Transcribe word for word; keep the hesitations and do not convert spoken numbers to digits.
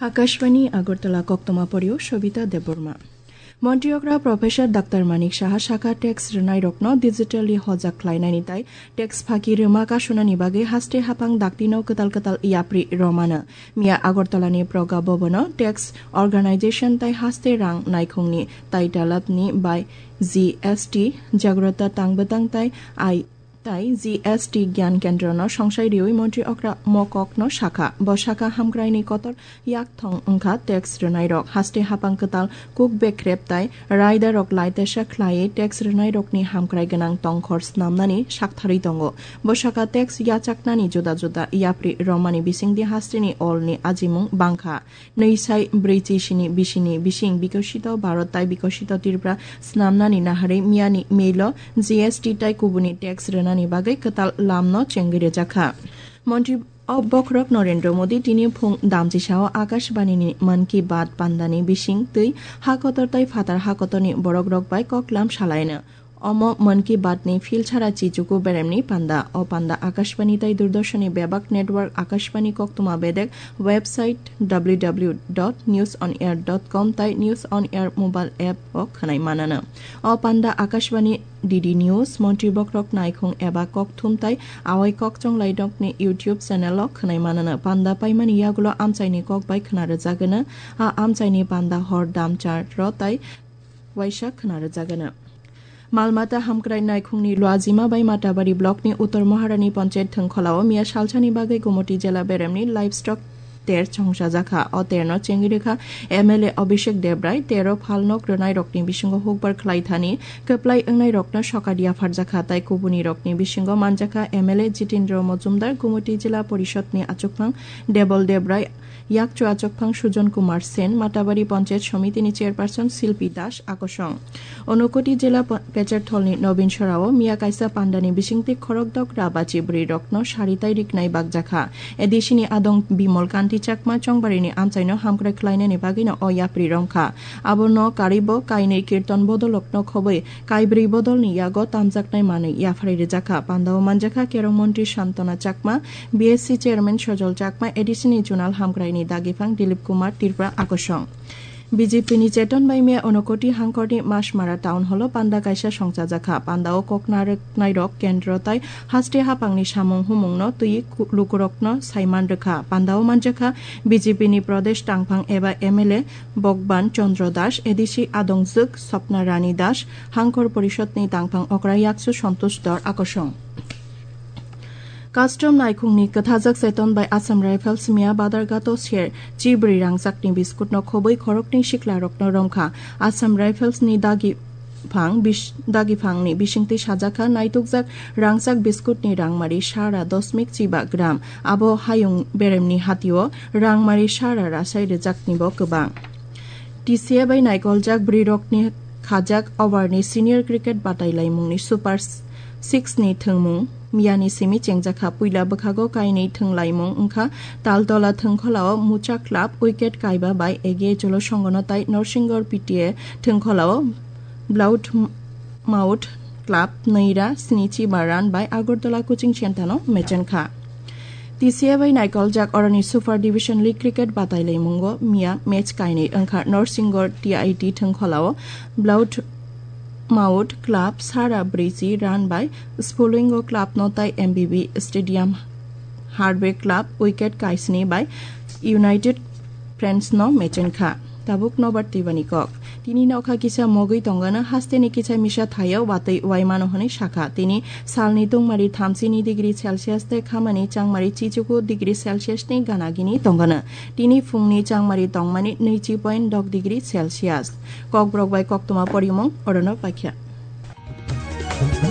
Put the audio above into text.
আকাশবাণী আগরতলা কক্তমা পরিও সবিতা দেববর্মা মন্ত্রীয়করা প্রফেসর ডাক্তার মানিক সাহা শাখা টেক্স রনাই রত্ন ডিজিটালি হজাক খ্লাইনানি তাই টেক্স ফাঁকি রোমা কাশুনানি বাগে হাস্তে হাপাং দাক্তিনো কতাল কতাল ইয়াপ্রি রমানা মিয়া আগরতলানি প্রগা ভবন টেক্স অর্গানাইজেশন তাই হাস্তে রাং নাইখংনি তাই টালাপনি বাই জি এস টি জাগ্রতা তাংবতাং তাই আই তাই জি এস টি জ্ঞান কেন্দ্র ন সংসাই রিওই মন্ত্রী অকরা মকক ন শাখা ব শাখা হামগ্রাইনি কতর ইয়াক থং অংখা টেক্স রনাই রক হাস্তে হাপাং কতাল কুক বেক্রেপ তাই রায়দা রক লাইতেসা খ্লায়ে টেক্স রনাই রকনি হামগ্রাই গনাং টংখর স্নামনানি শাকথারি তঙ্গ ব শাখা টেক্স ইয়াচাকনানি জোদা জোদা ইয়াপ্রি রমানি বিসিংদি হাস্তেনি অলনি আজিমুং বাংখা নৈসাই ব্রৈচিসিনি বিশিনি বিশিং বিকশিত ভারত তাই বিকশিত ত্রিপুরা স্নামনানি নাহারে মিয়ানি মেইল জি এস টি তাই কুবুনি টেক্স নানি বাগে কতাল লামন চেঙ্গিরে জাখা মন্ত্রী অবক্রক নরেন্দ্র মোদী তিনি ফুং দামজিসাও আকাশবাণীনি মন কি বাত পান্দানি বিশিং তৈ হাকতর তাই ফাতার হাকতনি বরক রক বাই ককলাম সালায়না অম মন কি বাত নি ফিল ছাড়া চিচুকু বেরেমনি পান্দা ও পান্দা আকাশবাণী তাই দূরদর্শনী ব্যাপক নেটওয়ার্ক আকাশবাণী কক্তমা বেদেক website W W dot news on air dot com তাই news on air mobile app ও খানাই মানানা ও পান্দা আকাশবাণী ডিডি নিউজ মন্ত্রী বক্রক নাইখুং এবা ককথুম তাই আওয়াই ককচং লাইডকনি ইউটিউব চ্যানেল খানাই মানানা পান্দা পাইমানি ইয়াগুলো আমচাইনি কক বাই খানারে জাগেনা আ আমচাইনি পান্দা হর দাম চার র তাই ওয়াইশা খানারে জাগেনা মালমাতা হামক্রাই নাইখুংনি লুয়াজিমা বাই মাটাবাড়ি ব্লকনি উত্তর মহারানী পঞ্চায়েত থংখলাও মিয়া সালছানি বাগে গুমটি জেলা বেরেমনি লাইভস্টক তের সংসা জাখা ও তেরন চেঙ্গিরেখা এম এল এ অভিষেক দেবরায় তেরো ফালনক রনাই রকনি বিসঙ্গ হুকবার খ্লাইথানি কেপ্লাই এংনাই রকন সকাডিয়া ফারজাখা তাই কুবুনি রকনি বিসঙ্গ মানজাখা M L A Jitendra Majumdar Gumti জেলা পরিষদনি আচকফাং দেবল দেবরায় ইয়াক চুয়াচকফাং সুজন কুমার সেন মাটাবাড়ি পঞ্চায়েত সমিতিনি চেয়ারপারসন শিল্পী দাস আকর্ষণ অনুকোটি জেলা পেচারথলনি নবীন সরাও মিয়া কাইসা পান্ডানি বিসিংতি খরকদক রাবাচি ব্রি রত্ন সারিতাই রিকনাই বাগজাখা এদিশিনি আদং বিমল কান্তি চাকমা চংবারিনি আমচাইন হামক্রাই খ্লাইনানি বাগিন অয়াপ্রি রংখা আবন কারিব কাইনেই কীর্তন বদলকন খবই কাইব্রি বদলনি ইয়াগ তামজাকনাই মানে ইয়াফারিরে জাখা পান্দাও মানজাখা কেরং মন্ত্রী শান্তনা চাকমা বিএসসি চেয়ারম্যান সজল চাকমা এডিসিনি জুনাল হামক্রাইনি দাগিফাং দিলীপ কুমার ত্রিপুরা আকর্ষণ বিজেপিনি চেতন বাইমিয়া অনকটি হাংকরনি মাসমারা টাউন হল পান্দা কাইসা সংসা জাখা পান্দাও ককনারক কেন্দ্র তাই হাস্তে হাপাংনি সামং হুমংন তুই লুকুরকন সাইমান রেখা পান্দাও মানজাখা বিজেপিনি প্রদেশ টাংফাং এবা এম এল এ বকবান চন্দ্র দাস এদিশি আদংজুক স্বপ্না রানী দাস হাংকর পরিষদনি টাংফাং অকরাইয়াকসু সন্তোষ দর আকর্ষণ কাস্টম নাইখুংনি কথাজাক সেতন বাই আসাম রাইফেলস মিয়া বাদারগাত শের চিবরি রাংজাকনি বিস্কুট ন খবই খরকনি শিকলা রকন রংখা আসাম রাইফেলস নি দাগি ফাং দাগি ফাংনি বিশিংতি সাজাখা নাইতুকজাক রাংজাক বিস্কুটনি রাংমারি সারা দশমিক চিবা গ্রাম আবো হায়ুং বেরেমনি হাতিও রাংমারি সারা রাসাই রেজাকনিব গোবাং টিসিএ বাই নাইকলজাক ব্রিরকনি খাজাক অবারনি সিনিয়র ক্রিকেট বাতাইलायमुंनि सुपार सिक्स नि थोंमुं मियानि सिमि चेंजाखा पुइला बखागो काइनै थोंलायमुं ओंखा तालतला थोंखलाव मुचा क्लाब उइकेट काइबा बाय एगे जल संगनताय नरसिंगर पिटिए थोंखलाव ब्लाउट माउथ क्लाब नैरा स्निची बारान बाय আগরতলা কোচিং सेन्टानो मेचेनखा টিসিএ বাই নাইকলজাক অরনি সুপার ডিভিশন লিগ ক্রিকেট বাতাইलायमुंग मिया मैच काइनै ओंखा नरसिंगर টিআইটি थोंखलाव ब्लाउट माउथ क्लाब सारा ब्रिजी रान बाय स्पोलिंगो क्लाब नताय एमबीबी स्टेडियम हार्डवे क्लाब उइकेट काइसनी बाय यूनाइटेड फ्रेंड्स न मेचेनखा ताबुक नबार तिबानी कक तिनी नखा किसा मगै तंगाना हास्तेनि किसा मिसा थायाव बातै वाइमानो हनै शाखा तिनी सालनि तंमारि थामजिनि डिग्री सेलसियास ते खामानि चांमारि चिचुकु डिग्री सेलसियास नि गानागिनि तंगाना तिनी फुंनि चांमारि तंमानि नैजि पॉइंट दक डिग्री सेलसियास ककब्रक बाय कक्तमा परिमं अरन पाख्या